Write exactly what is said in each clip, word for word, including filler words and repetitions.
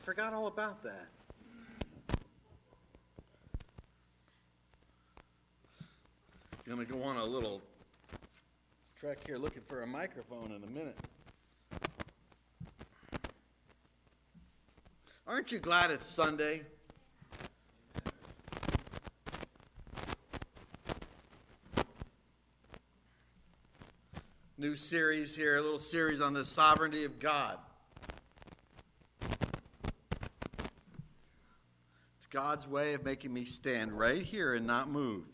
forgot all about that. I'm going to go on a little trek here looking for a microphone in a minute. Aren't you glad it's Sunday? New series here, a little series on the sovereignty of God. It's God's way of making me stand right here and not move.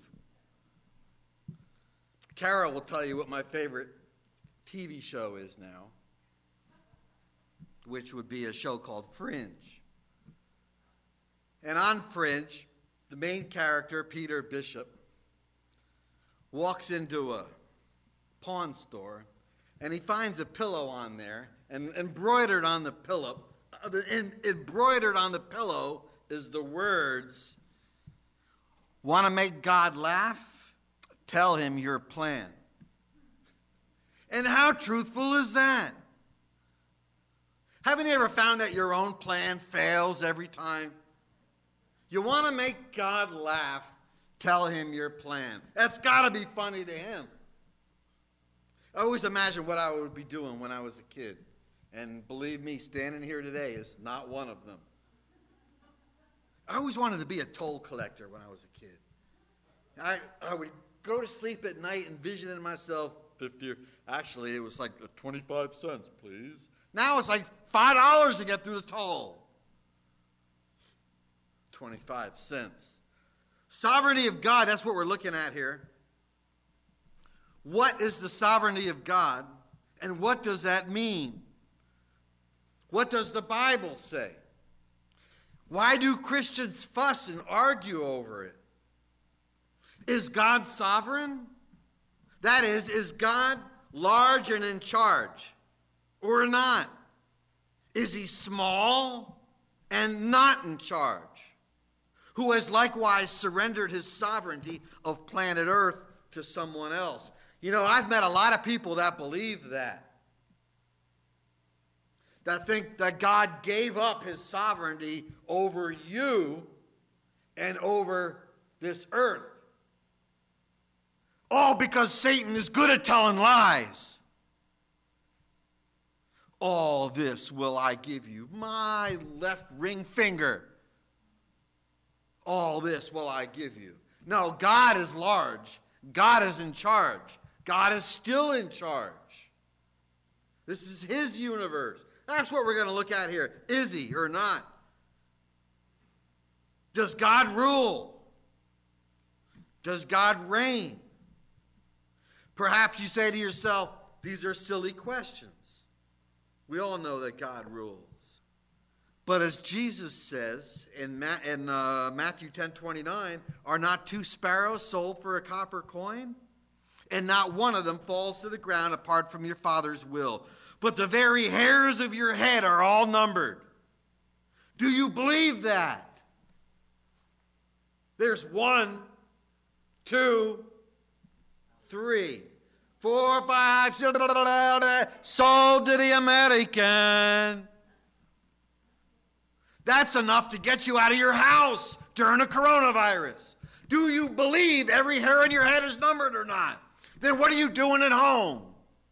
Carol will tell you what my favorite T V show is now, which would be a show called Fringe. And on Fringe, the main character, Peter Bishop, walks into a pawn store, and he finds a pillow on there, and embroidered on the pillow, uh, in, embroidered on the pillow is the words, "Want to make God laugh? Tell him your plan." And how truthful is that? Haven't you ever found that your own plan fails every time? You want to make God laugh, tell him your plan. That's got to be funny to him. I always imagine what I would be doing when I was a kid. And believe me, standing here today is not one of them. I always wanted to be a toll collector when I was a kid. I, I would go to sleep at night envisioning myself, fifty, actually it was like twenty-five cents, please. Now it's like five dollars to get through the toll. twenty-five cents. Sovereignty of God, that's what we're looking at here. What is the sovereignty of God, and what does that mean? What does the Bible say? Why do Christians fuss and argue over it? Is God sovereign? That is, is God large and in charge or not? Is he small and not in charge? Who has likewise surrendered his sovereignty of planet Earth to someone else? You know, I've met a lot of people that believe that. That think that God gave up his sovereignty over you and over this earth. All because Satan is good at telling lies. All this will I give you, my left ring finger. All this will I give you. No, God is large. God is in charge. God is still in charge. This is his universe. That's what we're going to look at here. Is he or not? Does God rule? Does God reign? Perhaps you say to yourself, these are silly questions. We all know that God rules. But as Jesus says in, Ma- in uh, Matthew ten twenty-nine, are not two sparrows sold for a copper coin? And not one of them falls to the ground apart from your Father's will. But the very hairs of your head are all numbered. Do you believe that? There's one, two, three, four, five, six, sold to the American. That's enough to get you out of your house during a coronavirus. Do you believe every hair in your head is numbered or not? Then what are you doing at home?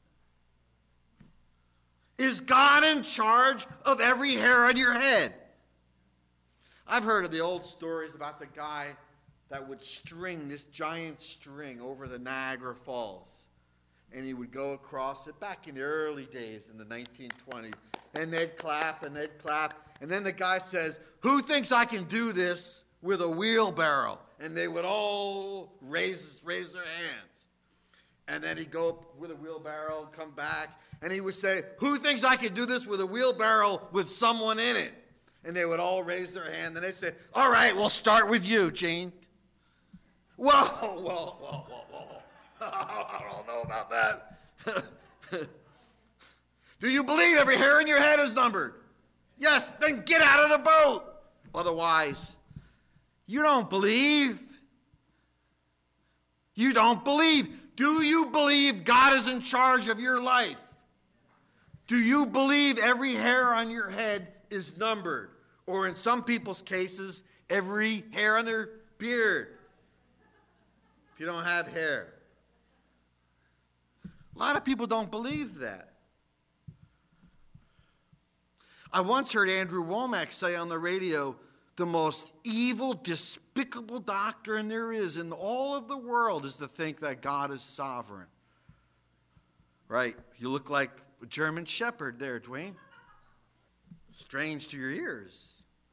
Is God in charge of every hair on your head? I've heard of the old stories about the guy that would string this giant string over the Niagara Falls. And he would go across it back in the early days in the nineteen twenties. And they'd clap and they'd clap. And then the guy says, who thinks I can do this with a wheelbarrow? And they would all raise, raise their hands. And then he'd go with a wheelbarrow, come back, and he would say, who thinks I can do this with a wheelbarrow with someone in it? And they would all raise their hand, and they'd say, all right, we'll start with you, Gene. Whoa, whoa, whoa, whoa, whoa. I don't know about that. Do you believe every hair in your head is numbered? Yes, then get out of the boat. Otherwise, you don't believe. You don't believe. Do you believe God is in charge of your life? Do you believe every hair on your head is numbered? Or in some people's cases, every hair on their beard. If you don't have hair. A lot of people don't believe that. I once heard Andrew Womack say on the radio, the most evil, despicable doctrine there is in all of the world is to think that God is sovereign. Right? You look like a German shepherd there, Dwayne. Strange to your ears.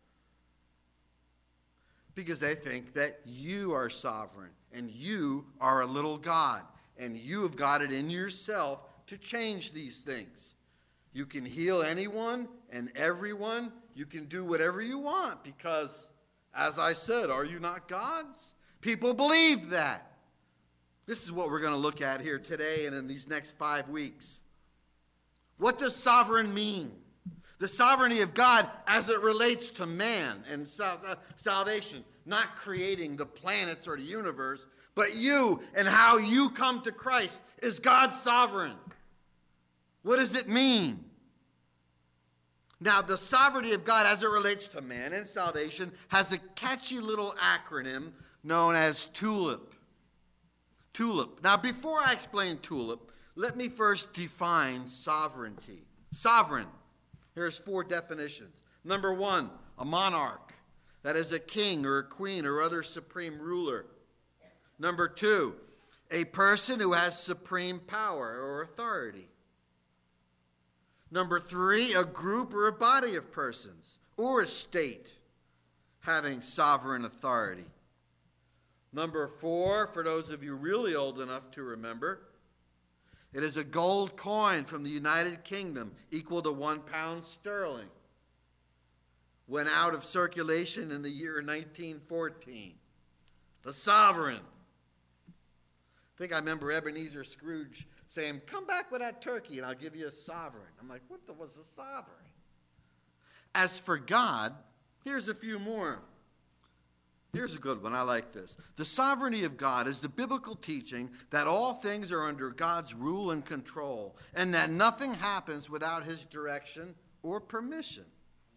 Because they think that you are sovereign and you are a little God and you have got it in yourself to change these things. You can heal anyone and everyone. You can do whatever you want because, as I said, are you not gods? People believe that. This is what we're going to look at here today and in these next five weeks. What does sovereign mean? The sovereignty of God as it relates to man and salvation, not creating the planets or the universe, but you and how you come to Christ. Is God sovereign? What does it mean? Now, the sovereignty of God as it relates to man and salvation has a catchy little acronym known as TULIP. TULIP. Now, before I explain TULIP, let me first define sovereignty. Sovereign. Here's four definitions. Number one, a monarch. That is a king or a queen or other supreme ruler. Number two, a person who has supreme power or authority. Number three, a group or a body of persons or a state having sovereign authority. Number four, for those of you really old enough to remember, it is a gold coin from the United Kingdom equal to one pound sterling. Went out of circulation in the year nineteen fourteen. The sovereign. I think I remember Ebenezer Scrooge saying, come back with that turkey and I'll give you a sovereign. I'm like, what the, was a sovereign? As for God, here's a few more. Here's a good one. I like this. The sovereignty of God is the biblical teaching that all things are under God's rule and control and that nothing happens without his direction or permission.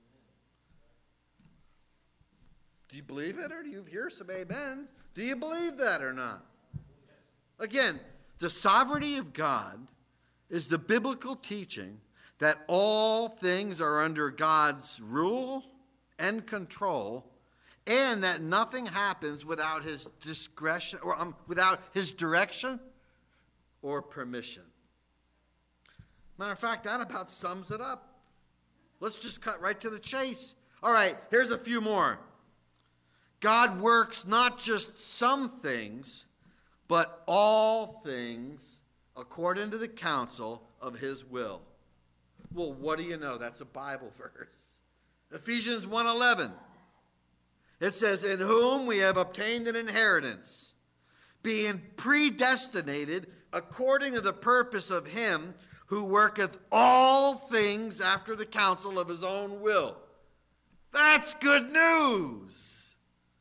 Do you believe it or do you hear some amens? Do you believe that or not? Again, the sovereignty of God is the biblical teaching that all things are under God's rule and control and that nothing happens without his discretion or um, without his direction or permission. Matter of fact, that about sums it up. Let's just cut right to the chase. All right, here's a few more. God works not just some things, but all things according to the counsel of his will. Well, what do you know? That's a Bible verse. Ephesians one eleven. It says, in whom we have obtained an inheritance, being predestinated according to the purpose of him who worketh all things after the counsel of his own will. That's good news.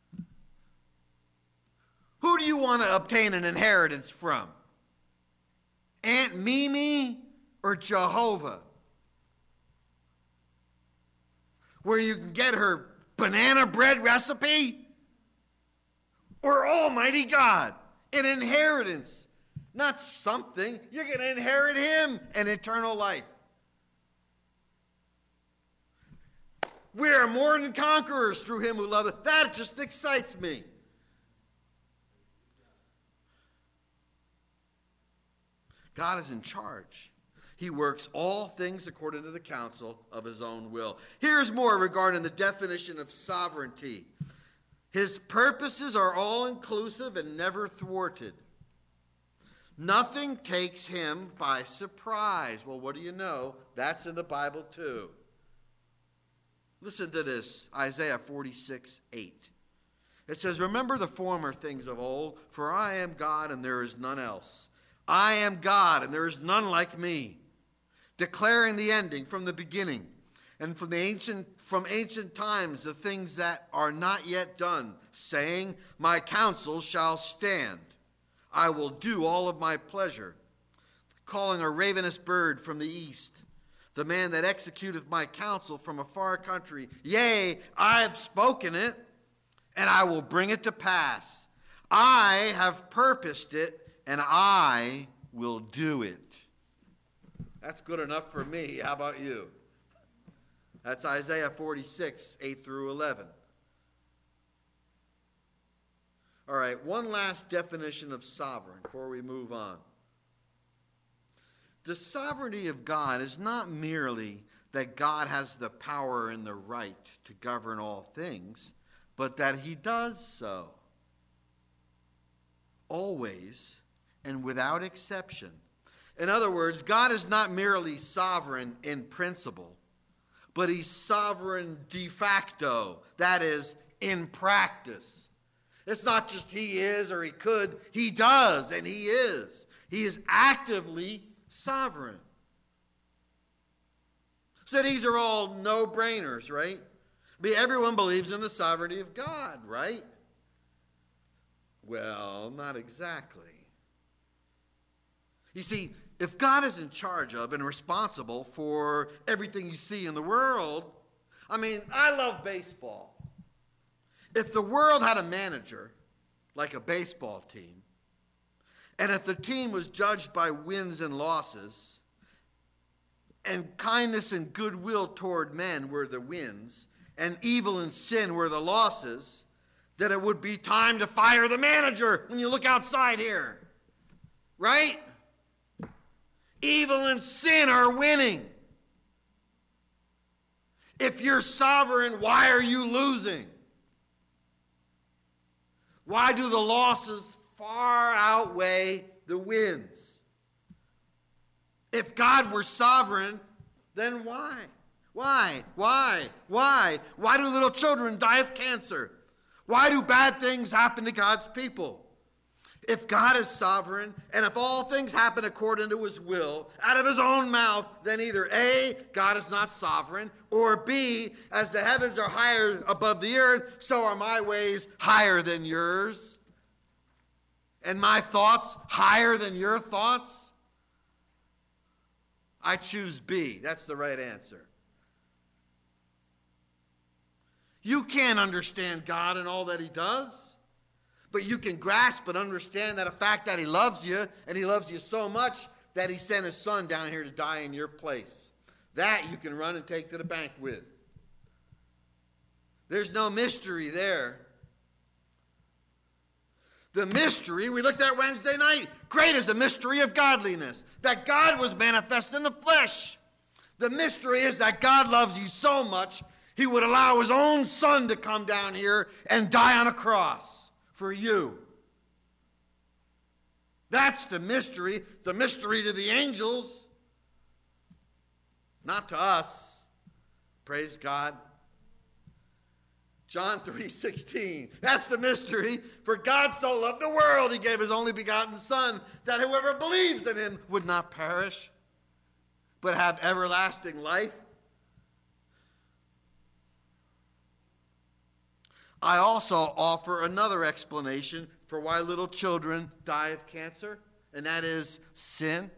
Who do you want to obtain an inheritance from? Aunt Mimi or Jehovah? Where you can get her banana bread recipe? Or Almighty God? An inheritance. Not something. You're going to inherit him and eternal life. We are more than conquerors through him who loveth us. That just excites me. God is in charge. He works all things according to the counsel of his own will. Here's more regarding the definition of sovereignty. His purposes are all-inclusive and never thwarted. Nothing takes him by surprise. Well, what do you know? That's in the Bible too. Listen to this, Isaiah forty-six eight. It says, remember the former things of old, for I am God and there is none else. I am God and there is none like me, declaring the ending from the beginning, and from the ancient from ancient times the things that are not yet done, saying, my counsel shall stand. I will do all of my pleasure, calling a ravenous bird from the east, the man that executeth my counsel from a far country. Yea, I have spoken it, and I will bring it to pass. I have purposed it, and I will do it. That's good enough for me. How about you? That's Isaiah forty-six, eight through eleven. All right, one last definition of sovereign before we move on. The sovereignty of God is not merely that God has the power and the right to govern all things, but that he does so always and without exception. In other words, God is not merely sovereign in principle, but he's sovereign de facto, that is, in practice. It's not just he is or he could, he does and he is. He is actively sovereign. So these are all no-brainers, right? I mean, everyone believes in the sovereignty of God, right? Well, not exactly. You see, if God is in charge of and responsible for everything you see in the world, I mean, I love baseball. If the world had a manager, like a baseball team, and if the team was judged by wins and losses, and kindness and goodwill toward men were the wins, and evil and sin were the losses, then it would be time to fire the manager when you look outside here. Right? Evil and sin are winning. If you're sovereign, why are you losing? Why do the losses far outweigh the wins? If God were sovereign, then why? Why? Why? Why? Why do little children die of cancer? Why do bad things happen to God's people? If God is sovereign, and if all things happen according to his will, out of his own mouth, then either A, God is not sovereign, or B, as the heavens are higher above the earth, so are my ways higher than yours, and my thoughts higher than your thoughts. I choose B. That's the right answer. You can't understand God and all that he does. But you can grasp and understand that a fact that he loves you, and he loves you so much that he sent his son down here to die in your place. That you can run and take to the bank with. There's no mystery there. The mystery we looked at Wednesday night, great is the mystery of godliness, that God was manifest in the flesh. The mystery is that God loves you so much, he would allow his own son to come down here and die on a cross for you. That's the mystery. The mystery to the angels. Not to us. Praise God. John three sixteen. That's the mystery. For God so loved the world, he gave his only begotten Son, that whoever believes in him would not perish, but have everlasting life. I also offer another explanation for why little children die of cancer, and that is sin.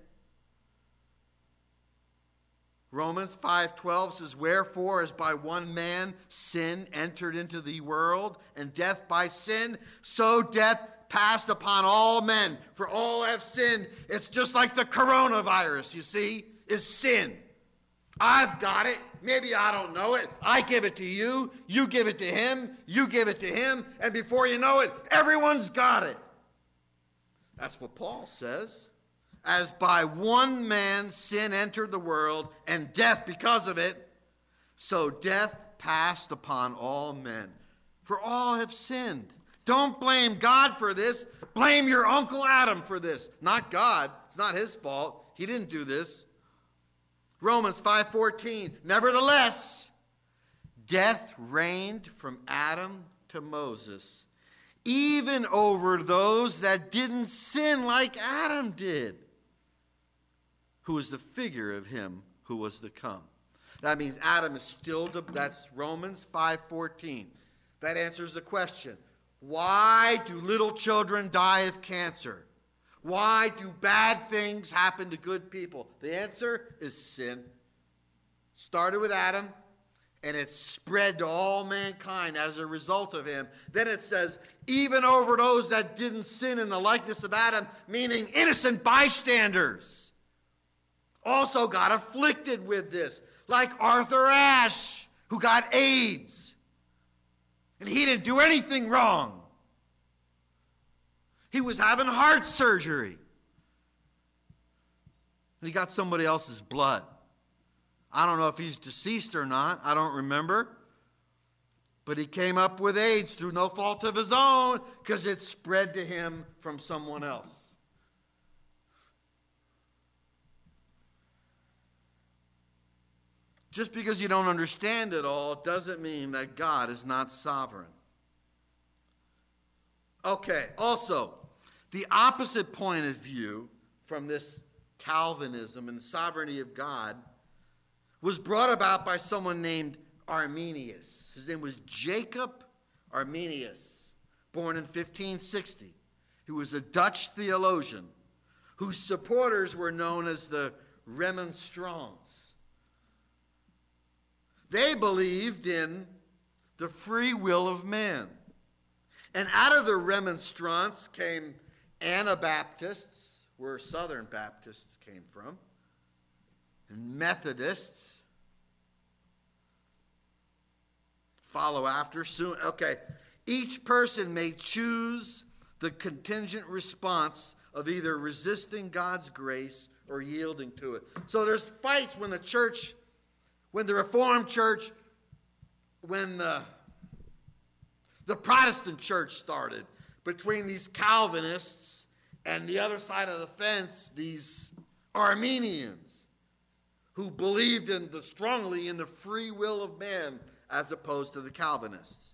Romans five twelve says, wherefore, as by one man sin entered into the world, and death by sin, so death passed upon all men. For all have sinned. It's just like the coronavirus, you see, is sin. I've got it. Maybe I don't know it. I give it to you. You give it to him. You give it to him. And before you know it, everyone's got it. That's what Paul says. As by one man sin entered the world, and death because of it, so death passed upon all men. For all have sinned. Don't blame God for this. Blame your Uncle Adam for this. Not God. It's not his fault. He didn't do this. Romans five fourteen, nevertheless, death reigned from Adam to Moses, even over those that didn't sin like Adam did, who is the figure of him who was to come. That means Adam is still, to, that's Romans five fourteen. That answers the question, why do little children die of cancer? Why do bad things happen to good people? The answer is sin. Started with Adam, and it spread to all mankind as a result of him. Then it says, even over those that didn't sin in the likeness of Adam, meaning innocent bystanders, also got afflicted with this, like Arthur Ashe, who got AIDS. And he didn't do anything wrong. He was having heart surgery. And he got somebody else's blood. I don't know if he's deceased or not. I don't remember. But he came up with AIDS through no fault of his own because it spread to him from someone else. Just because you don't understand it all doesn't mean that God is not sovereign. Okay, also, the opposite point of view from this Calvinism and the sovereignty of God was brought about by someone named Arminius. His name was Jacob Arminius, born in fifteen sixty. He was a Dutch theologian whose supporters were known as the Remonstrants. They believed in the free will of man. And out of the Remonstrants came Anabaptists, where Southern Baptists came from, and Methodists follow after soon. Okay, each person may choose the contingent response of either resisting God's grace or yielding to it. So there's fights when the church, when the Reformed church, when the, the Protestant church started, between these Calvinists and the other side of the fence, these Arminians, who believed in the strongly in the free will of man as opposed to the Calvinists.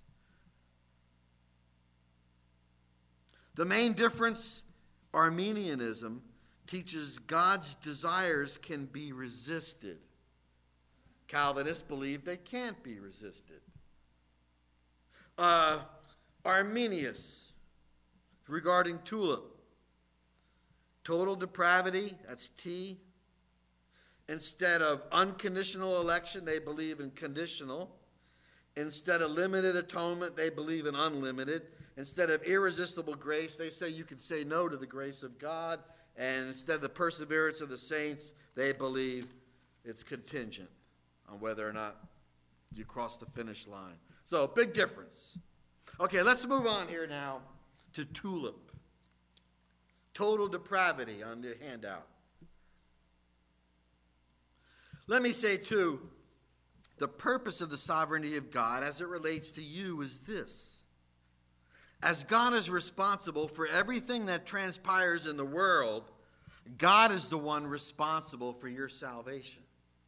The main difference, Arminianism teaches God's desires can be resisted. Calvinists believe they can't be resisted. Uh, Arminius, regarding tulip, total depravity, that's T. Instead of unconditional election, they believe in conditional. Instead of limited atonement, they believe in unlimited. Instead of irresistible grace, they say you can say no to the grace of God. And instead of the perseverance of the saints, they believe it's contingent on whether or not you cross the finish line. So, big difference. Okay, let's move on here now to tulip. Total depravity on the handout. Let me say, too, the purpose of the sovereignty of God as it relates to you is this. As God is responsible for everything that transpires in the world, God is the one responsible for your salvation.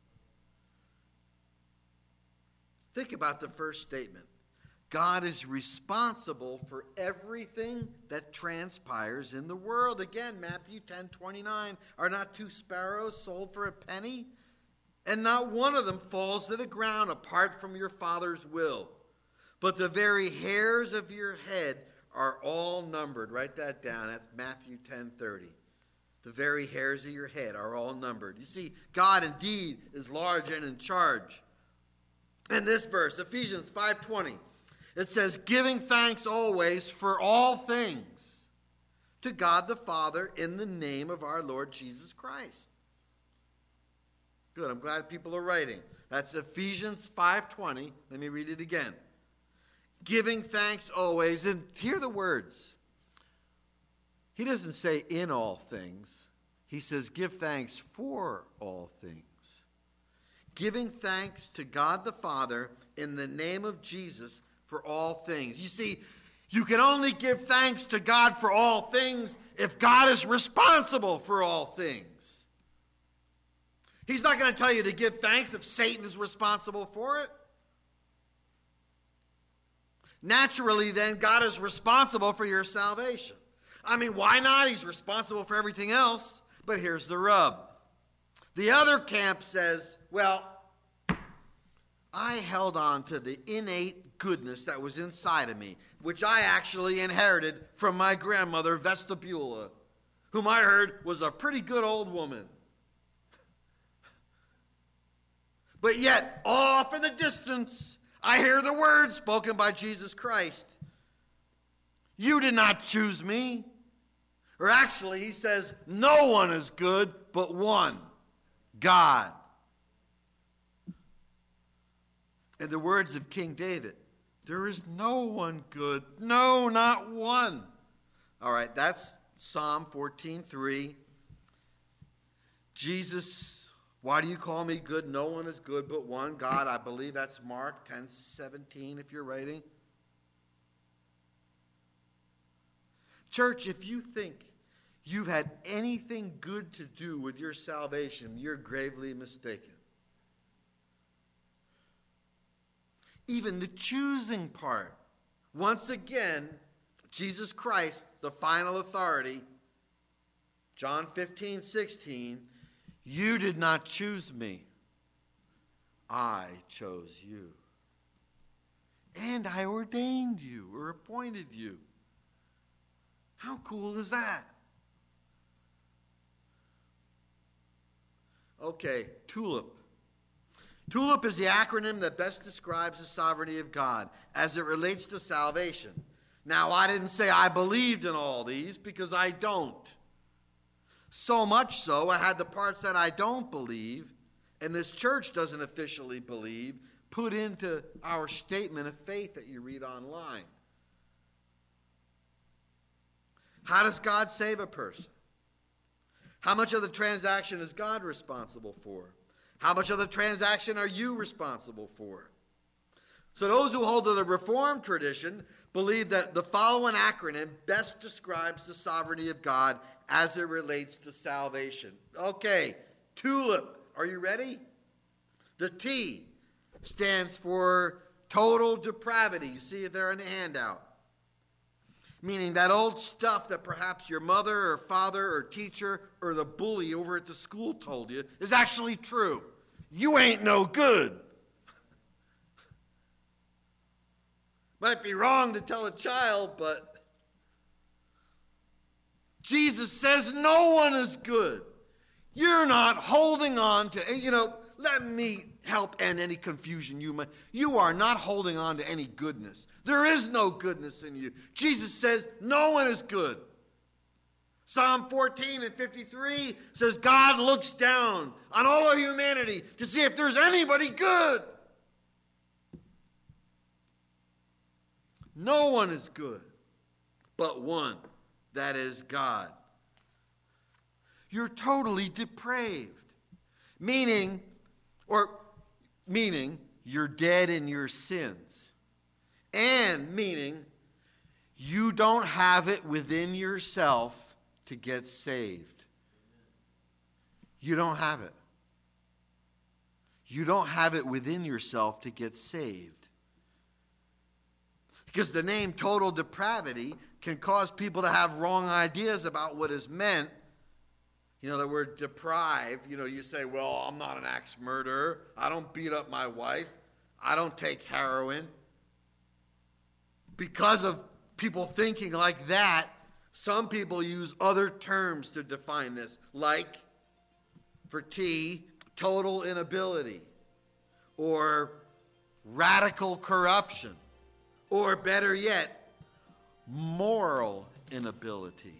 Think about the first statement. God is responsible for everything that transpires in the world. Again, Matthew ten twenty-nine, are not two sparrows sold for a penny? And not one of them falls to the ground apart from your Father's will. But the very hairs of your head are all numbered. Write that down. That's Matthew ten thirty. The very hairs of your head are all numbered. You see, God indeed is large and in charge. In this verse, Ephesians five twenty, it says, giving thanks always for all things to God the Father in the name of our Lord Jesus Christ. Good, I'm glad people are writing. That's Ephesians five twenty. Let me read it again. Giving thanks always, and hear the words. He doesn't say in all things. He says give thanks for all things. Giving thanks to God the Father in the name of Jesus for all things. You see, you can only give thanks to God for all things if God is responsible for all things. He's not going to tell you to give thanks if Satan is responsible for it. Naturally, then, God is responsible for your salvation. I mean, why not? He's responsible for everything else. But here's the rub. The other camp says, well, I held on to the innate goodness that was inside of me, which I actually inherited from my grandmother, Vestibula, whom I heard was a pretty good old woman. But yet, off in the distance, I hear the words spoken by Jesus Christ. You did not choose me. Or actually, he says, no one is good but one, God. In the words of King David, there is no one good, no, not one. All right, that's Psalm fourteen three. Jesus, why do you call me good? No one is good but one, God. I believe that's Mark ten seventeen if you're writing. Church, if you think you've had anything good to do with your salvation, you're gravely mistaken. Even the choosing part. Once again, Jesus Christ, the final authority, John fifteen sixteen, you did not choose me. I chose you. And I ordained you or appointed you. How cool is that? Okay, TULIP. TULIP is the acronym that best describes the sovereignty of God as it relates to salvation. Now, I didn't say I believed in all these because I don't. So much so, I had the parts that I don't believe, and this church doesn't officially believe, put into our statement of faith that you read online. How does God save a person? How much of the transaction is God responsible for? How much of the transaction are you responsible for? So those who hold to the Reformed tradition believe that the following acronym best describes the sovereignty of God as it relates to salvation. Okay, TULIP. Are you ready? The T stands for total depravity. You see it there in the handout. Meaning that old stuff that perhaps your mother or father or teacher or the bully over at the school told you is actually true. You ain't no good. Might be wrong to tell a child, but Jesus says no one is good. You're not holding on to, you know, let me help end any confusion you might. You are not holding on to any goodness. There is no goodness in you. Jesus says no one is good. Psalm fourteen and fifty-three says God looks down on all of humanity to see if there's anybody good. No one is good but one, that is God. You're totally depraved. Meaning, or meaning you're dead in your sins. And meaning you don't have it within yourself to get saved. You don't have it. You don't have it within yourself to get saved. Because the name total depravity can cause people to have wrong ideas about what is meant. You know, the word deprive, you know, you say, well, I'm not an axe murderer. I don't beat up my wife. I don't take heroin. Because of people thinking like that, some people use other terms to define this, like, for T, total inability, or radical corruption, or better yet, moral inability.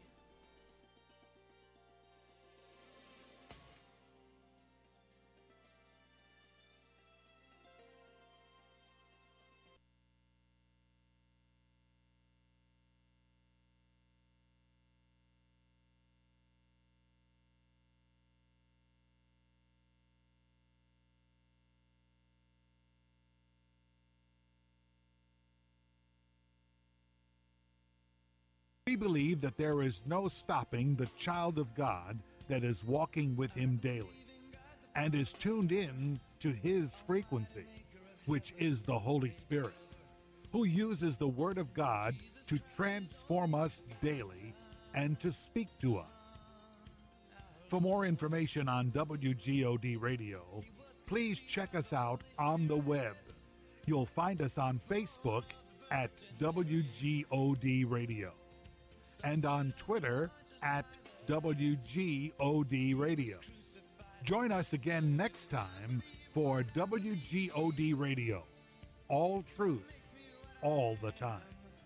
We believe that there is no stopping the child of God that is walking with him daily and is tuned in to his frequency, which is the Holy Spirit, who uses the Word of God to transform us daily and to speak to us. For more information on W G O D Radio, please check us out on the web. You'll find us on Facebook at W G O D Radio and on Twitter at W G O D Radio. Join us again next time for W G O D Radio. All truth, all the time.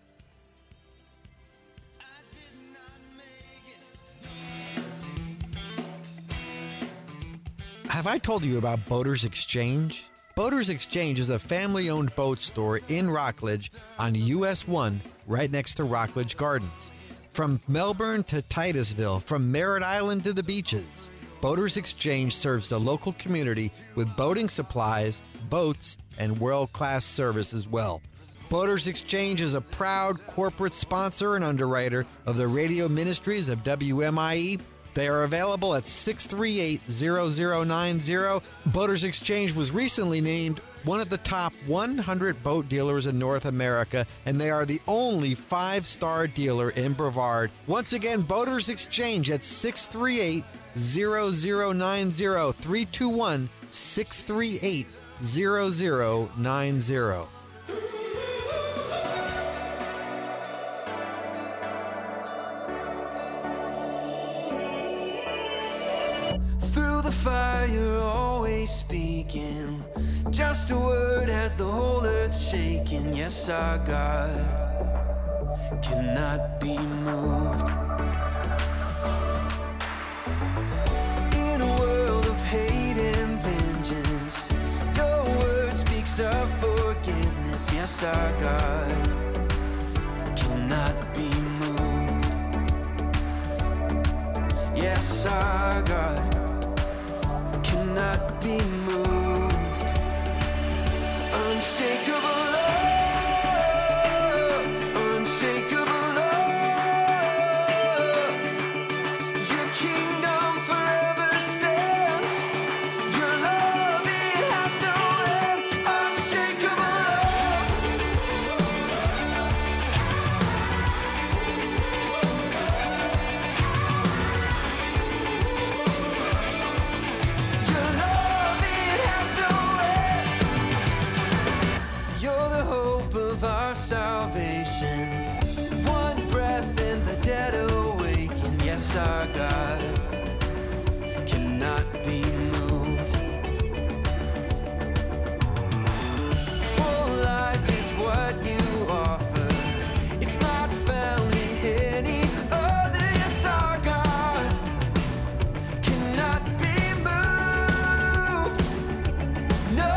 Have I told you about Boaters Exchange? Boaters Exchange is a family-owned boat store in Rockledge on U S one, right next to Rockledge Gardens. From Melbourne to Titusville, from Merritt Island to the beaches, Boaters Exchange serves the local community with boating supplies, boats, and world-class service as well. Boaters Exchange is a proud corporate sponsor and underwriter of the radio ministries of W M I E. They are available at six three eight, zero zero nine zero. Boaters Exchange was recently named one of the top one hundred boat dealers in North America, and they are the only five-star dealer in Brevard. Once again, Boaters Exchange at six three eight, zero zero nine zero, three two one, six three eight, zero zero nine zero. Through the fire, you're always speaking. Just a word has the whole earth shaking. Yes, our God cannot be moved. In a world of hate and vengeance, your word speaks of forgiveness. Yes, our God cannot be moved. Yes, our God cannot be moved. Unshakable love, unshakable love. Your kingdom forever stands. Your love, it has no end. Unshakable salvation. One breath and the dead awaken. Yes, our God cannot be moved. For life is what you offer. It's not found in any other. Yes, our God cannot be moved. No.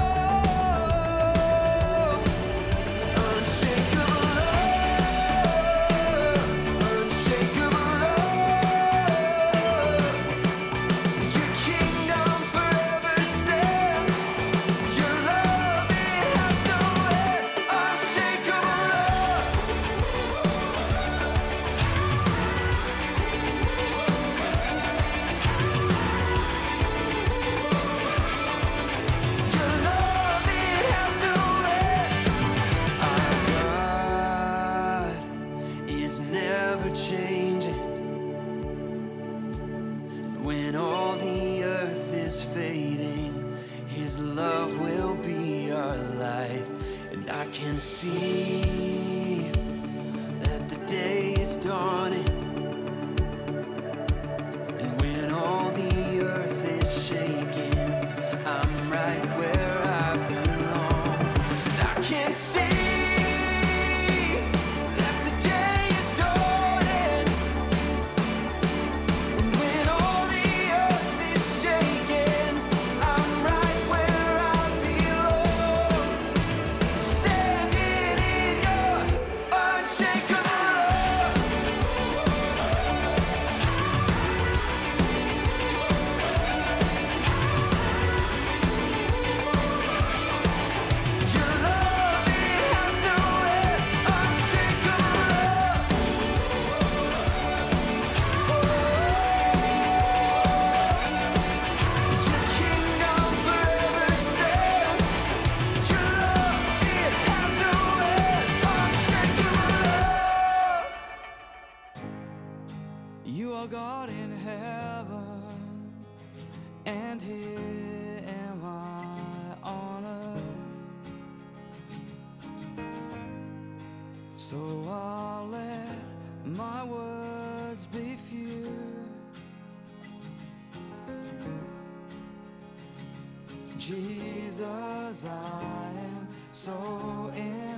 Can see that the day is dawning, and when all the earth is shaking, I'm right where I belong. I can see that the day is dawning, and when all the earth is shaking, I'm right where I belong. Standing in your unshakable love. Your love, it has no end. Unshakable love. Your kingdom forever stands. Your love, it has no end. Unshakable love. You are God in heaven, and here am I on earth. So I'll let my words be few. Jesus, I am so in